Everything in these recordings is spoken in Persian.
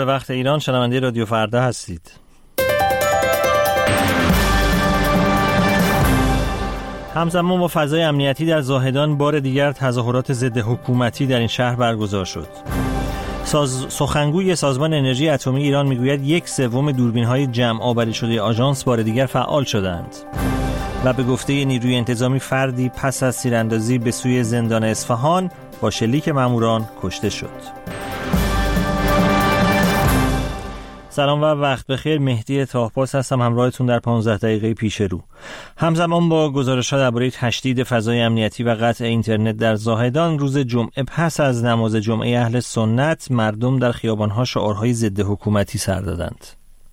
به وقت ایران شنونده رادیو فردا هستید. همزمان با فضای امنیتی در زاهدان بار دیگر تظاهرات ضد حکومتی در این شهر برگزار شد. سخنگوی سازمان انرژی اتمی ایران میگوید 1/3 دوربین‌های جمع آوری شده آژانس بار دیگر فعال شدند. و به گفته نیروی انتظامی فردی پس از تیراندازی به سوی زندان اصفهان با شلیک ماموران کشته شد. سلام و وقت بخیر. مهدی طاهپاس هستم همراهتون در 15 دقیقه پیش رو. همزمان با گزارش‌ها درباره تشدید فضای امنیتی و قطع اینترنت در زاهدان، روز جمعه پس از نماز جمعه اهل سنت مردم در خیابان‌ها شعارهای ضد حکومتی سر دادند.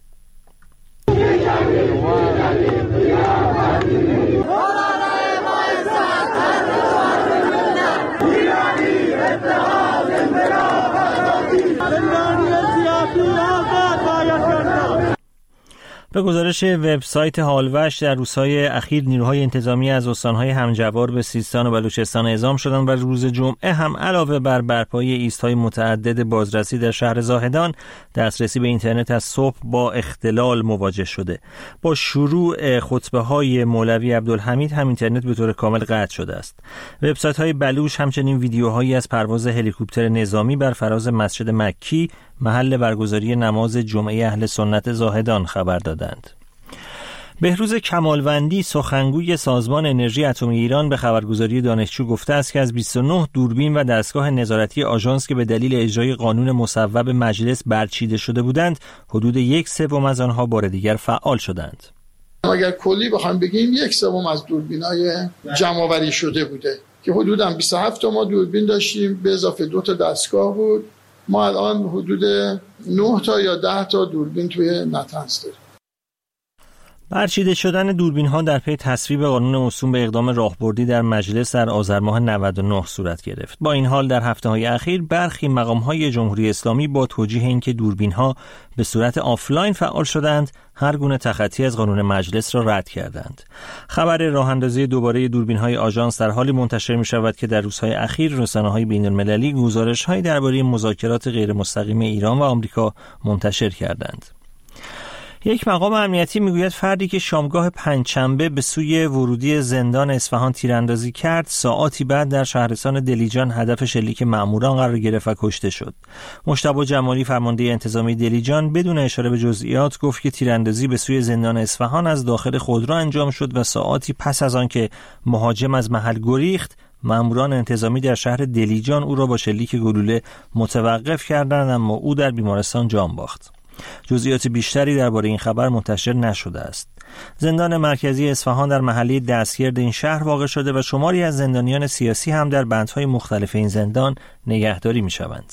به گزارش وبسایت حالوش در روزهای اخیر نیروهای انتظامی از استانهای همجوار به سیستان و بلوچستان اعزام شدند و روز جمعه هم علاوه بر برپایی ایست‌های متعدد بازرسی در شهر زاهدان، دسترسی به اینترنت از صبح با اختلال مواجه شده. با شروع خطبه‌های مولوی عبدالحمید هم اینترنت به طور کامل قطع شده است. وبسایت‌های بلوچ همچنین ویدیوهایی از پرواز هلیکوپتر نظامی بر فراز مسجد مکی، محل برگزاری نماز جمعه اهل سنت زاهدان خبر دادند. بهروز کمالوندی سخنگوی سازمان انرژی اتمی ایران به خبرگزاری دانشجو گفته است که از 29 دوربین و دستگاه نظارتی آژانس که به دلیل اجرای قانون مصوب مجلس برچیده شده بودند، حدود 1/3 از آنها بار دیگر فعال شدند. اگر کلی بخوام بگیم 1/3 از دوربین‌های جمع آوری شده بوده که حدوداً 27 تا ما دوربین داشتیم به اضافه 2 تا دستگاه بود. ما الان حدود 9 تا یا 10 تا دوربین توی نتنز داریم. برچیده شدن دوربین‌ها در پی تصویب قانون موسوم به اقدام راهبردی در مجلس در آذر ماه 99 صورت گرفت. با این حال در هفته‌های اخیر برخی مقام‌های جمهوری اسلامی با توجیه اینکه دوربین‌ها به صورت آفلاین فعال شدند، هر گونه تخطی از قانون مجلس را رد کردند. خبر راه‌اندازی دوباره دوربین‌های آژانس در حالی منتشر می‌شود که در روزهای اخیر رسانه‌های بین‌المللی گزارش‌هایی درباره مذاکرات غیر مستقیم ایران و آمریکا منتشر کردند. یک مقام امنیتی میگوید فردی که شامگاه پنجشنبه به سوی ورودی زندان اصفهان تیراندازی کرد، ساعاتی بعد در شهرستان دلیجان هدف شلیک ماموران قرار گرفت و کشته شد. مجتبی جمالی فرمانده انتظامی دلیجان بدون اشاره به جزئیات گفت که تیراندازی به سوی زندان اصفهان از داخل خودرو انجام شد و ساعاتی پس از آن که مهاجم از محل گریخت، ماموران انتظامی در شهر دلیجان او را با شلیک گلوله متوقف کردند، اما او در بیمارستان جان باخت. جزئیات بیشتری درباره این خبر منتشر نشده است. زندان مرکزی اصفهان در محله دستگرد این شهر واقع شده و شماری از زندانیان سیاسی هم در بندهای مختلف این زندان نگهداری می‌شوند.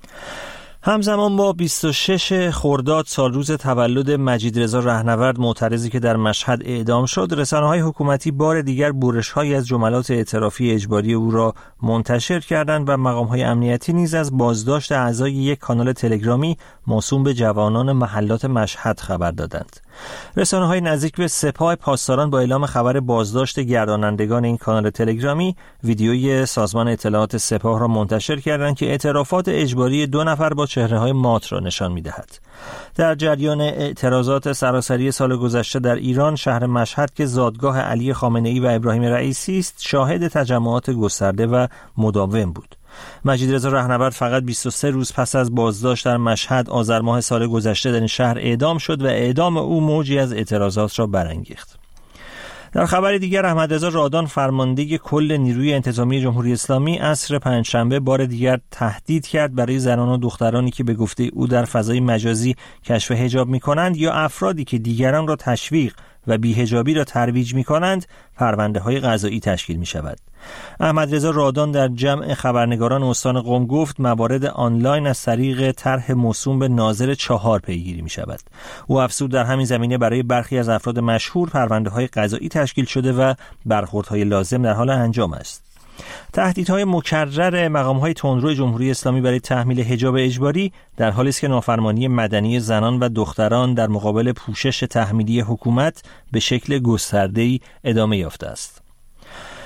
همزمان با 26 خرداد سال روز تولد مجیدرضا رهنورد، معترضی که در مشهد اعدام شد، رسانه‌های حکومتی بار دیگر برش‌هایی از جملات اعترافی اجباری او را منتشر کردند و مقام‌های امنیتی نیز از بازداشت اعضای یک کانال تلگرامی موسوم به جوانان محلات مشهد خبر دادند. رسانه‌های نزدیک به سپاه پاسداران با اعلام خبر بازداشت گردانندگان این کانال تلگرامی، ویدیوی سازمان اطلاعات سپاه را منتشر کردند که اعترافات اجباری 2 نفر با چهره‌های مات را نشان می‌دهد. در جریان اعتراضات سراسری سال گذشته در ایران، شهر مشهد که زادگاه علی خامنه‌ای و ابراهیم رئیسی است، شاهد تجمعات گسترده و مداوم بود. مجیدرضا رهنورد فقط 23 روز پس از بازداشت در مشهد آذر ماه سال گذشته در این شهر اعدام شد و اعدام او موجی از اعتراضات را برانگیخت. در خبر دیگر، احمدرضا رادان فرمانده کل نیروی انتظامی جمهوری اسلامی عصر پنجشنبه بار دیگر تهدید کرد برای زنان و دخترانی که به گفته او در فضای مجازی کشف حجاب می‌کنند یا افرادی که دیگران را تشویق و بی‌حجابی را ترویج می‌کنند، پرونده‌های قضایی تشکیل می‌شود. احمدرضا رادان در جمع خبرنگاران استان قم گفت موارد آنلاین از طریق طرح موسوم به ناظر 4 پیگیری می‌شود. او افزود در همین زمینه برای برخی از افراد مشهور پرونده‌های قضایی تشکیل شده و برخوردهای لازم در حال انجام است. تهدیدهای مکرر مقام‌های تندرو جمهوری اسلامی برای تحمیل حجاب اجباری در حالی است که نافرمانی مدنی زنان و دختران در مقابل پوشش تحمیلی حکومت به شکل گسترده‌ای ادامه یافته است.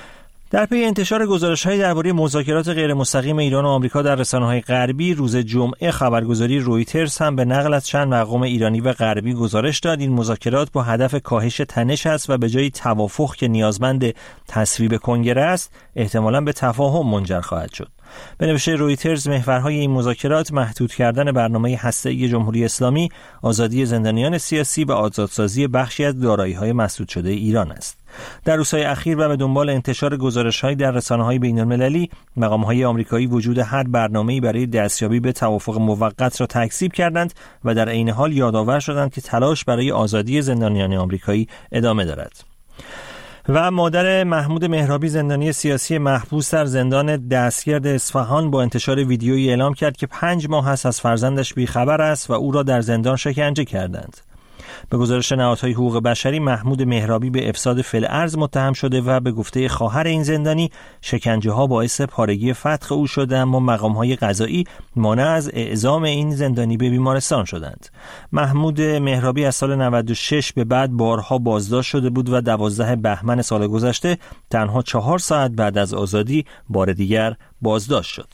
در پی انتشار گزارش‌های درباره مذاکرات غیرمستقیم ایران و آمریکا در رسانه‌های غربی، روز جمعه خبرگزاری رویترز هم به نقل از چند مقام ایرانی و غربی گزارش داد این مذاکرات با هدف کاهش تنش است و به جای توافق که نیازمند تصویب کنگره است، احتمالاً به تفاهم منجر خواهد شد. به نوشته رویترز، محورهای این مذاکرات محدود کردن برنامه هسته‌ای جمهوری اسلامی، آزادی زندانیان سیاسی و آزادسازی بخشی از دارایی‌های مسدود شده ایران است. در روزهای اخیر و به دنبال انتشار گزارش‌های در رسانه‌های بین‌المللی، مقام‌های آمریکایی وجود هر برنامه‌ای برای دستیابی به توافق موقت را تکذیب کردند و در عین حال یادآور شدند که تلاش برای آزادی زندانیان آمریکایی ادامه دارد. و مادر محمود مهرابی، زندانی سیاسی محبوس در زندان دستگرد اصفهان، با انتشار ویدیویی اعلام کرد که 5 ماه است از فرزندش بیخبر است و او را در زندان شکنجه کردند. به گزارش نهادهای حقوق بشری، محمود مهرابی به افساد فی‌الارض متهم شده و به گفته خواهر این زندانی شکنجه‌ها باعث پارگی فتق او شده، اما مقام‌های قضایی مانع از اعزام این زندانی به بیمارستان شدند. محمود مهرابی از سال 96 به بعد بارها بازداشت شده بود و 12 بهمن سال گذشته تنها 4 ساعت بعد از آزادی بار دیگر بازداشت شد.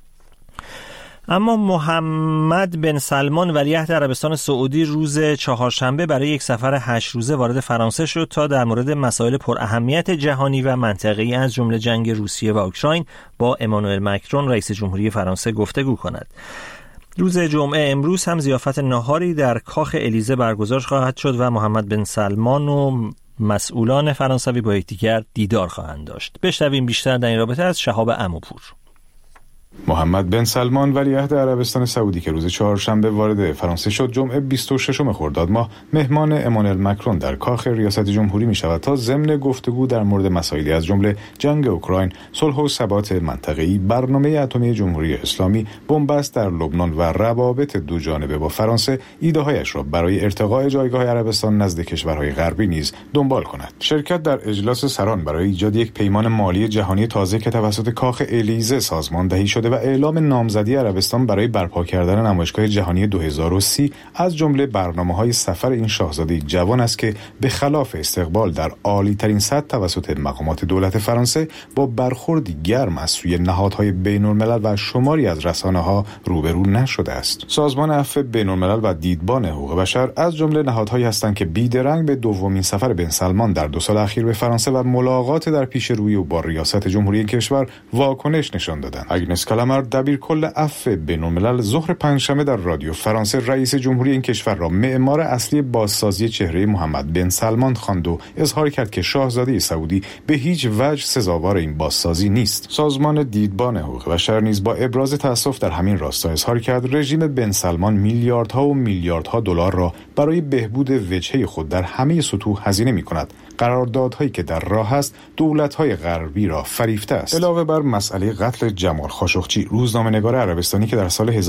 اما محمد بن سلمان ولیعهد عربستان سعودی روز چهارشنبه برای یک سفر 8 روزه وارد فرانسه شد تا در مورد مسائل پراهمیت جهانی و منطقه‌ای از جمله جنگ روسیه و اوکراین با امانوئل مکرون رئیس جمهوری فرانسه گفتگو کند. روز جمعه امروز هم ضیافت ناهاری در کاخ الیزه برگزار خواهد شد و محمد بن سلمان و مسئولان فرانسوی با یکدیگر دیدار خواهند داشت. بشنویم بیشتر در این رابطه از شهاب عموپور. محمد بن سلمان ولیعهد عربستان سعودی که روز چهارشنبه وارد فرانسه شد، جمعه 26 خرداد ماه مهمان امانوئل مکرون در کاخ ریاست جمهوری می شود تا ضمن گفتگو در مورد مسائلی از جمله جنگ اوکراین، صلح و ثبات منطقه‌ای، برنامه اتمی جمهوری اسلامی، بنبست در لبنان و روابط دو جانبه با فرانسه ایده‌هایش را برای ارتقاء جایگاه عربستان نزد کشورهای غربی نیز دنبال کند. شرکت در اجلاس سران برای ایجاد یک پیمان مالی جهانی تازه که توسط کاخ الیزه سازماندهی شده و اعلام نامزدی عربستان برای برپا کردن نمایشگاه جهانی 2030 از جمله برنامه‌های سفر این شاهزاده جوان است که به خلاف استقبال در عالی‌ترین سطح توسط مقامات دولت فرانسه با برخوردی گرم از سوی نهادهای بین‌الملل و شماری از رسانه‌ها روبرو نشده است. سازمان عفو بین‌الملل و دیدبان حقوق بشر از جمله نهادهایی هستند که بیدرنگ به دومین سفر بن سلمان در 2 سال اخیر به فرانسه و ملاقات در پیش روی او با ریاست جمهوری کشور واکنش نشان دادند. آگنس کلامر، دبیرکل عفو بین‌الملل، ظهر پنجشنبه در رادیو فرانسه رئیس جمهوری این کشور را معمار اصلی بازسازی چهره محمد بن سلمان خواند و اظهار کرد که شاهزاده سعودی به هیچ وجه سزاوار این بازسازی نیست. سازمان دیدبان حقوق بشر نیز با ابراز تأسف در همین راستا اظهار کرد رژیم بن سلمان میلیاردها و میلیاردها دلار را برای بهبود وجهه خود در همه سطوح هزینه می‌کند. قراردادهایی که در راه است دولت‌های غربی را فریفته است. علاوه بر مسئله قتل جمال خاشقچی، روزنامه‌نگار عربستانی که در سال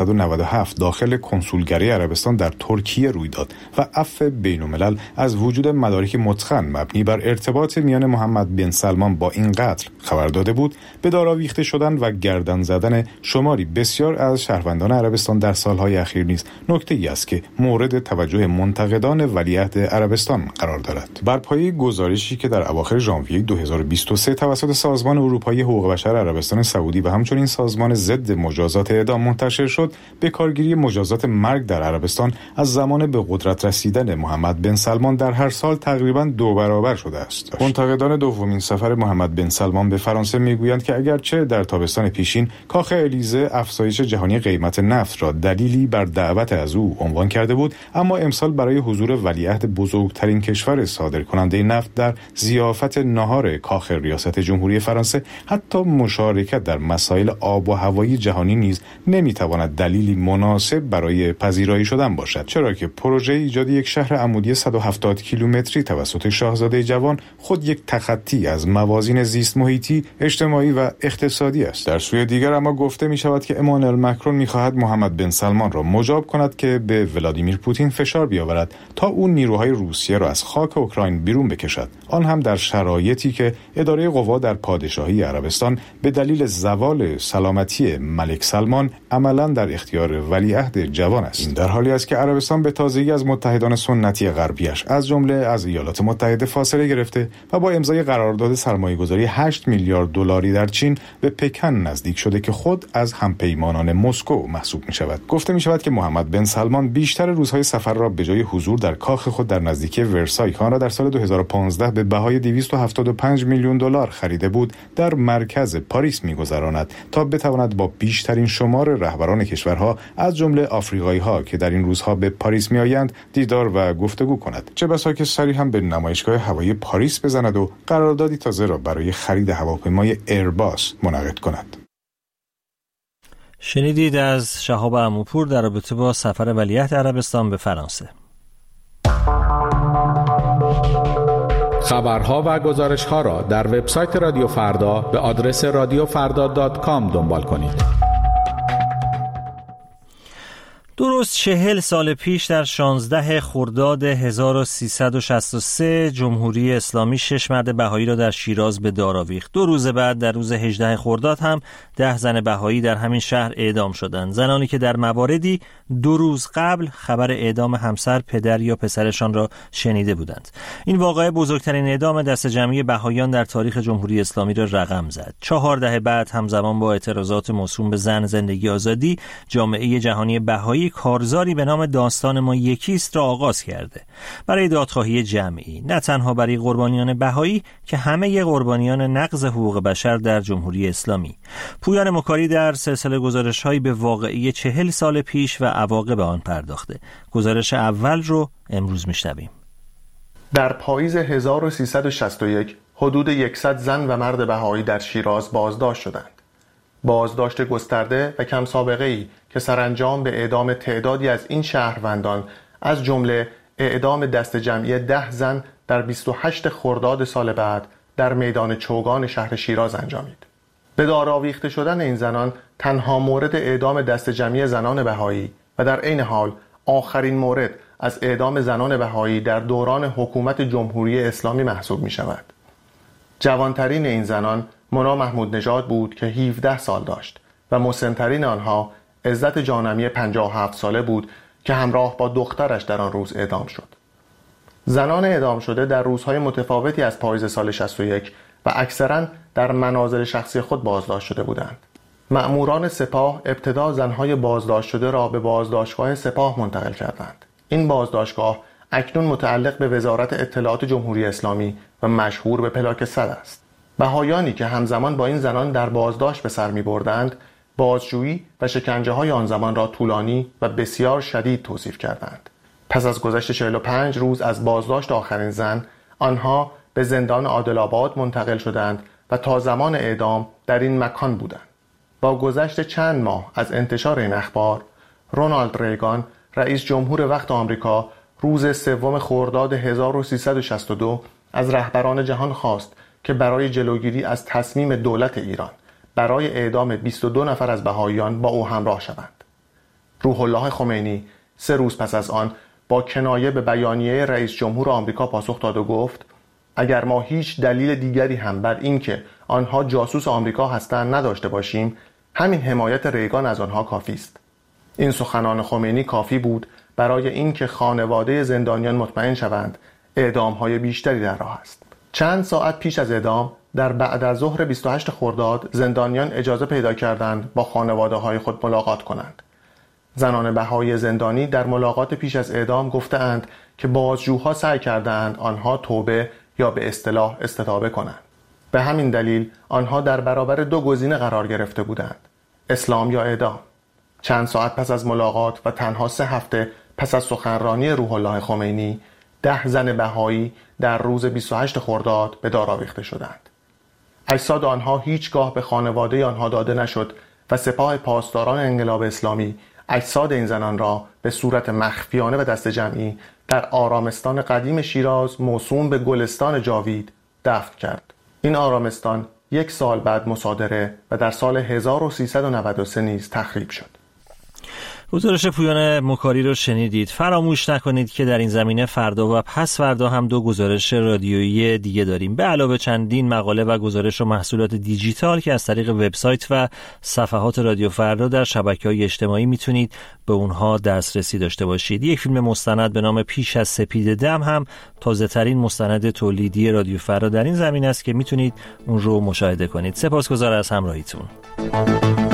1397 داخل کنسولگری عربستان در ترکیه روی داد و عفو بین‌الملل از وجود مدارک متقن مبنی بر ارتباط میان محمد بن سلمان با این قتل خبر داده بود، به دار آویخته شدن و گردن زدن شماری بسیار از شهروندان عربستان در سالهای اخیر نیز نکته‌ای است که مورد توجه منتقدان ولیعهد عربستان قرار دارد. بر پایه گزارشی که در اواخر ژانویه 2023 توسط سازمان اروپایی حقوق بشر عربستان سعودی و همچنین سازمان ضد مجازات اعدام منتشر شد، به کارگیری مجازات مرگ در عربستان از زمان به قدرت رسیدن محمد بن سلمان در هر سال تقریباً 2 برابر شده است. منتقدان دومین سفر محمد بن سلمان به فرانسه میگویند که اگرچه در تابستان پیشین کاخ الیزه افزایش جهانی قیمت نفت را دلیلی بر دعوت از او عنوان کرده بود، اما امسال برای حضور ولیعهد بزرگترین کشور صادرکننده نفت در ضیافت ناهار کاخ ریاست جمهوری فرانسه حتی مشارکت در مسائل آب و هوایی جهانی نیز نمیتواند دلیلی مناسب برای پذیرایی شدن باشد، چرا که پروژه ایجاد یک شهر عمودی 170 کیلومتری توسط شاهزاده جوان خود یک تخطی از موازین زیست محیطی، اجتماعی و اقتصادی است. در سوی دیگر اما گفته می شود که امانوئل مکرون می‌خواهد محمد بن سلمان را مجاب کند که به ولادیمیر پوتین فشار بیاورد تا او نیروهای روسیه را از خاک اوکراین بیرون بکشد، آن هم در شرایطی که اداره قوا در پادشاهی عربستان به دلیل زوال سلامتی ملک سلمان عملاً در اختیار ولیعهد جوان است. این در حالی است که عربستان به تازگی از متحدان سنتی غربیش از جمله از ایالات متحده فاصله گرفته و با امضای قرارداد سرمایه‌گذاری 8 میلیارد دلاری در چین به پکن نزدیک شده که خود از همپیمانان مسکو محسوب می‌شود. گفته می‌شود که محمد بن سلمان بیشتر روزهای سفر را به جای حضور در کاخ خود در نزدیکی ورسای که آن را در سال 2015 به بهای 275 میلیون دلار خریده بود در مرکز پاریس می‌گذراند تا بتواند با بیشترین شمار رهبران کشورها از جمله آفریقایی‌ها که در این روزها به پاریس می‌آیند دیدار و گفتگو کند. چه بسا که سری هم به نمایشگاه هوایی پاریس بزند و قراردادی تازه را برای خرید هواپیمای ایرباس منعقد کند. شنیدید از شهاب عموپور در رابطه با سفر ولیعهد عربستان به فرانسه. خبرها و گزارش‌ها را در وبسایت رادیو فردا به آدرس radiofrda.com دنبال کنید. درست 40 سال پیش در 16 خرداد 1363 جمهوری اسلامی 6 مرد بهایی را در شیراز به دار آویخت. 2 روز بعد در روز 18 خرداد هم 10 زن بهایی در همین شهر اعدام شدند. زنانی که در مواردی 2 روز قبل خبر اعدام همسر، پدر یا پسرشان را شنیده بودند. این واقعه بزرگترین اعدام دست جمعی بهاییان در تاریخ جمهوری اسلامی را رقم زد. 4 دهه بعد همزمان با اعتراضات موسوم به زن، زندگی، آزادی، جامعه جهانی بهایی کارزاری به نام داستان ما یکیست را آغاز کرده برای دادخواهی جمعی، نه تنها برای قربانیان بهایی که همه قربانیان نقض حقوق بشر در جمهوری اسلامی. پویان مکاری در سلسله گزارش‌هایی به واقعه 40 سال پیش و عواقب آن پرداخته. گزارش اول رو امروز میشنویم. در پاییز 1361 حدود 100 زن و مرد بهایی در شیراز بازداشت شدند. بازداشت گسترده و کم سابقه‌ای که سرانجام به اعدام تعدادی از این شهروندان از جمله اعدام دست جمعی 10 زن در 28 خرداد سال بعد در میدان چوگان شهر شیراز انجامید. به دار آویخته شدن این زنان تنها مورد اعدام دست جمعی زنان بهایی و در عین حال آخرین مورد از اعدام زنان بهایی در دوران حکومت جمهوری اسلامی محسوب می شود. جوانترین این زنان مونا محمود نژاد بود که 17 سال داشت و مسن‌ترین آنها عزت جانمی 57 ساله بود که همراه با دخترش در آن روز اعدام شد. زنان اعدام شده در روزهای متفاوتی از پاییز سال 61 و اکثراً در منازل شخصی خود بازداشت شده بودند. مأموران سپاه ابتدا زنهای بازداشت شده را به بازداشتگاه سپاه منتقل کردند. این بازداشتگاه اکنون متعلق به وزارت اطلاعات جمهوری اسلامی و مشهور به پلاک 100 است. بهایانی که همزمان با این زنان در بازداشت به سر می بردند، بازجویی و شکنجه‌های آن زمان را طولانی و بسیار شدید توصیف کردند. پس از گذشت 45 روز از بازداشت آخرین زن، آنها به زندان عادل‌آباد منتقل شدند و تا زمان اعدام در این مکان بودند. با گذشت چند ماه از انتشار این اخبار، رونالد ریگان، رئیس جمهور وقت آمریکا، روز 3 خرداد 1362 از رهبران جهان خواست که برای جلوگیری از تصمیم دولت ایران برای اعدام 22 نفر از بهاییان با او همراه شوند. روح الله خمینی 3 روز پس از آن با کنایه به بیانیه رئیس جمهور آمریکا پاسخ داد و گفت: اگر ما هیچ دلیل دیگری هم بر این که آنها جاسوس آمریکا هستند نداشته باشیم، همین حمایت ریگان از آنها کافی است. این سخنان خمینی کافی بود برای اینکه خانواده زندانیان مطمئن شوند اعدام‌های بیشتری در راه است. چند ساعت پیش از اعدام در بعد از ظهر 28 خرداد زندانیان اجازه پیدا کردند با خانواده‌های خود ملاقات کنند. زنان بهایی زندانی در ملاقات پیش از اعدام گفتند که بازجوها سعی کردند آنها توبه یا به اصطلاح استتابه کنند. به همین دلیل آنها در برابر 2 گزینه قرار گرفته بودند: اسلام یا اعدام. چند ساعت پس از ملاقات و تنها 3 هفته پس از سخنرانی روح الله خمینی، 10 زن بهایی در روز 28 خرداد به دار آویخته شدند. اجساد آنها هیچگاه به خانواده آنها داده نشد و سپاه پاسداران انقلاب اسلامی اجساد این زنان را به صورت مخفیانه و دست جمعی در آرامستان قدیم شیراز موسوم به گلستان جاوید دفن کرد. این آرامستان 1 سال بعد مصادره و در سال 1393 نیز تخریب شد. گزارش پویان مکاری رو شنیدید. فراموش نکنید که در این زمینه فردا و پس فردا هم 2 گزارش رادیویی دیگه داریم، به علاوه چندین مقاله و گزارش و محصولات دیجیتال که از طریق وبسایت و صفحات رادیو فردا در شبکه‌های اجتماعی میتونید به اونها دسترسی داشته باشید. یک فیلم مستند به نام پیش از سپید دم هم تازه‌ترین مستند تولیدی رادیو فردا در این زمینه است که میتونید اون رو مشاهده کنید. سپاسگزار از همراهیتون.